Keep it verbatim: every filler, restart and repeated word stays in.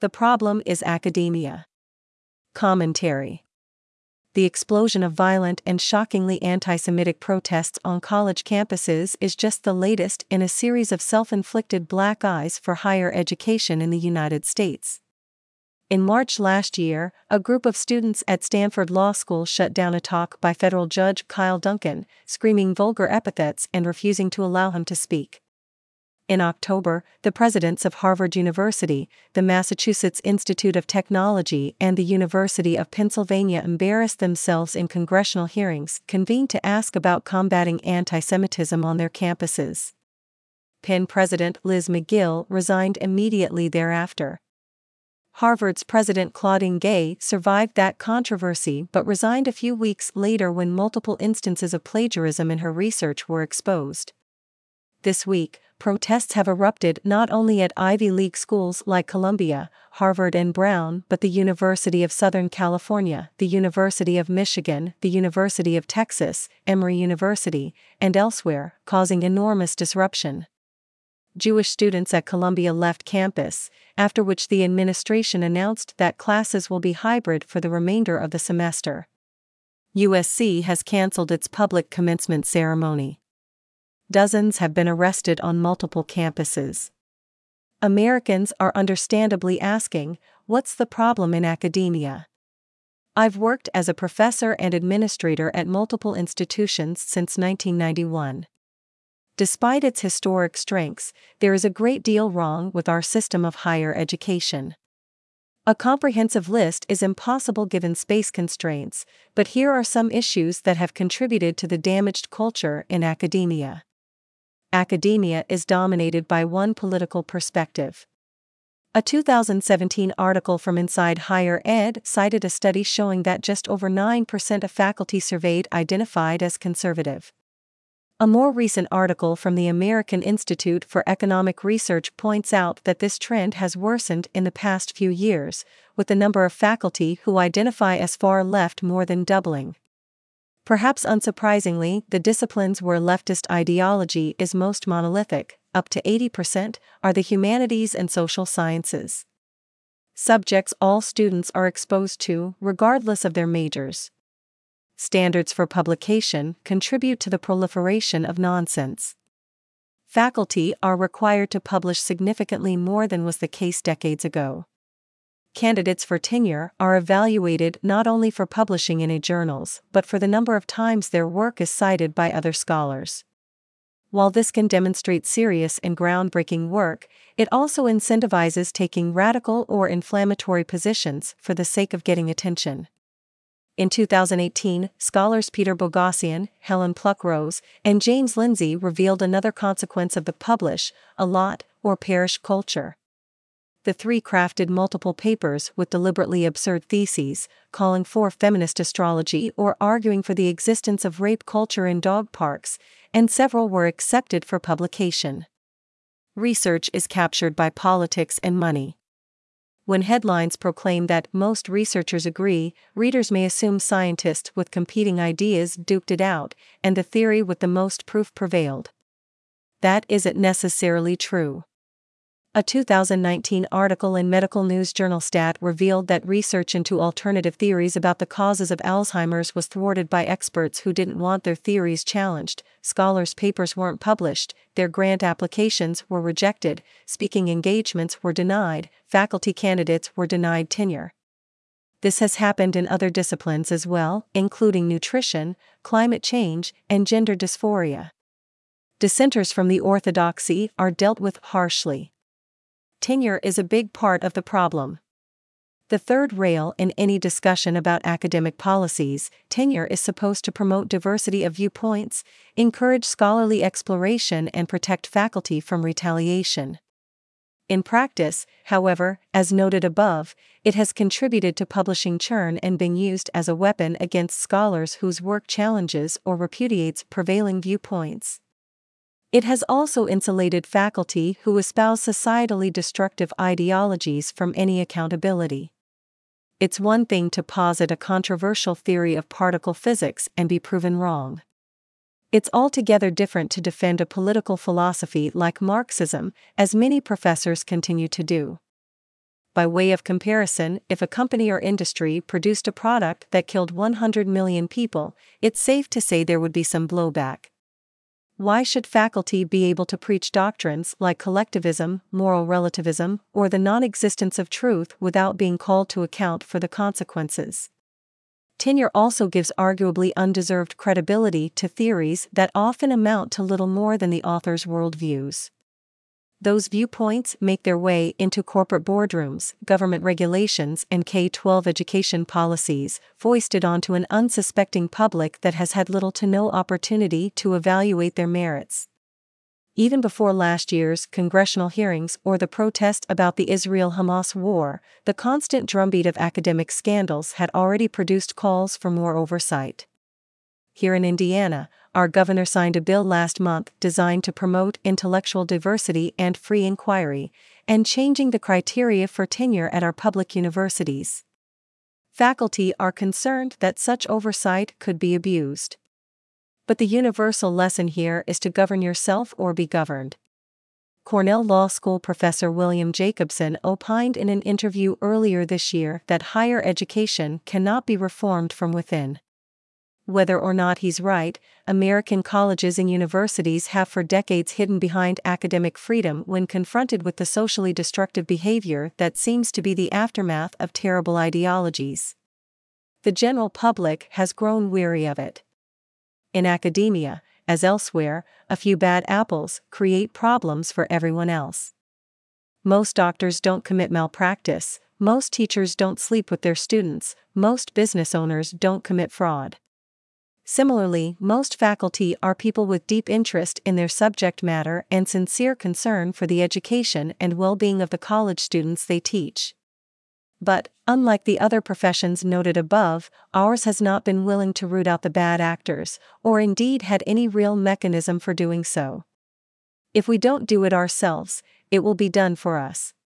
The problem is academia. Commentary. The explosion of violent and shockingly anti-Semitic protests on college campuses is just the latest in a series of self-inflicted black eyes for higher education in the United States. In March last year, a group of students at Stanford Law School shut down a talk by federal judge Kyle Duncan, screaming vulgar epithets and refusing to allow him to speak. In October, the presidents of Harvard University, the Massachusetts Institute of Technology, and the University of Pennsylvania embarrassed themselves in congressional hearings convened to ask about combating anti-Semitism on their campuses. Penn President Liz Magill resigned immediately thereafter. Harvard's President Claudine Gay survived that controversy but resigned a few weeks later when multiple instances of plagiarism in her research were exposed. This week, protests have erupted not only at Ivy League schools like Columbia, Harvard and Brown but the University of Southern California, the University of Michigan, the University of Texas, Emory University, and elsewhere, causing enormous disruption. Jewish students at Columbia left campus, after which the administration announced that classes will be hybrid for the remainder of the semester. U S C has canceled its public commencement ceremony. Dozens have been arrested on multiple campuses. Americans are understandably asking, what's the problem in academia? I've worked as a professor and administrator at multiple institutions since nineteen ninety-one. Despite its historic strengths, there is a great deal wrong with our system of higher education. A comprehensive list is impossible given space constraints, but here are some issues that have contributed to the damaged culture in academia. Academia is dominated by one political perspective. A two thousand seventeen article from Inside Higher Ed cited a study showing that just over nine percent of faculty surveyed identified as conservative. A more recent article from the American Institute for Economic Research points out that this trend has worsened in the past few years, with the number of faculty who identify as far left more than doubling. Perhaps unsurprisingly, the disciplines where leftist ideology is most monolithic, up to eighty percent, are the humanities and social sciences. Subjects all students are exposed to, regardless of their majors. Standards for publication contribute to the proliferation of nonsense. Faculty are required to publish significantly more than was the case decades ago. Candidates for tenure are evaluated not only for publishing in A journals but for the number of times their work is cited by other scholars. While this can demonstrate serious and groundbreaking work, it also incentivizes taking radical or inflammatory positions for the sake of getting attention. In two thousand eighteen, scholars Peter Boghossian, Helen Pluckrose, and James Lindsay revealed another consequence of the publish, a lot, or perish culture. The three crafted multiple papers with deliberately absurd theses, calling for feminist astrology or arguing for the existence of rape culture in dog parks, and several were accepted for publication. Research is captured by politics and money. When headlines proclaim that most researchers agree, readers may assume scientists with competing ideas duked it out, and the theory with the most proof prevailed. That isn't necessarily true. A two thousand nineteen article in Medical News Journal Stat revealed that research into alternative theories about the causes of Alzheimer's was thwarted by experts who didn't want their theories challenged, scholars' papers weren't published, their grant applications were rejected, speaking engagements were denied, faculty candidates were denied tenure. This has happened in other disciplines as well, including nutrition, climate change, and gender dysphoria. Dissenters from the orthodoxy are dealt with harshly. Tenure is a big part of the problem. The third rail in any discussion about academic policies, tenure is supposed to promote diversity of viewpoints, encourage scholarly exploration, and protect faculty from retaliation. In practice, however, as noted above, it has contributed to publishing churn and been used as a weapon against scholars whose work challenges or repudiates prevailing viewpoints. It has also insulated faculty who espouse societally destructive ideologies from any accountability. It's one thing to posit a controversial theory of particle physics and be proven wrong. It's altogether different to defend a political philosophy like Marxism, as many professors continue to do. By way of comparison, if a company or industry produced a product that killed one hundred million people, it's safe to say there would be some blowback. Why should faculty be able to preach doctrines like collectivism, moral relativism, or the non-existence of truth without being called to account for the consequences? Tenure also gives arguably undeserved credibility to theories that often amount to little more than the author's worldviews. Those viewpoints make their way into corporate boardrooms, government regulations, and K through twelve education policies, foisted onto an unsuspecting public that has had little to no opportunity to evaluate their merits. Even before last year's congressional hearings or the protest about the Israel-Hamas war, the constant drumbeat of academic scandals had already produced calls for more oversight. Here in Indiana, our governor signed a bill last month designed to promote intellectual diversity and free inquiry, and changing the criteria for tenure at our public universities. Faculty are concerned that such oversight could be abused. But the universal lesson here is to govern yourself or be governed. Cornell Law School professor William Jacobson opined in an interview earlier this year that higher education cannot be reformed from within. Whether or not he's right, American colleges and universities have for decades hidden behind academic freedom when confronted with the socially destructive behavior that seems to be the aftermath of terrible ideologies. The general public has grown weary of it. In academia, as elsewhere, a few bad apples create problems for everyone else. Most doctors don't commit malpractice, most teachers don't sleep with their students, most business owners don't commit fraud. Similarly, most faculty are people with deep interest in their subject matter and sincere concern for the education and well-being of the college students they teach. But, unlike the other professions noted above, ours has not been willing to root out the bad actors, or indeed had any real mechanism for doing so. If we don't do it ourselves, it will be done for us.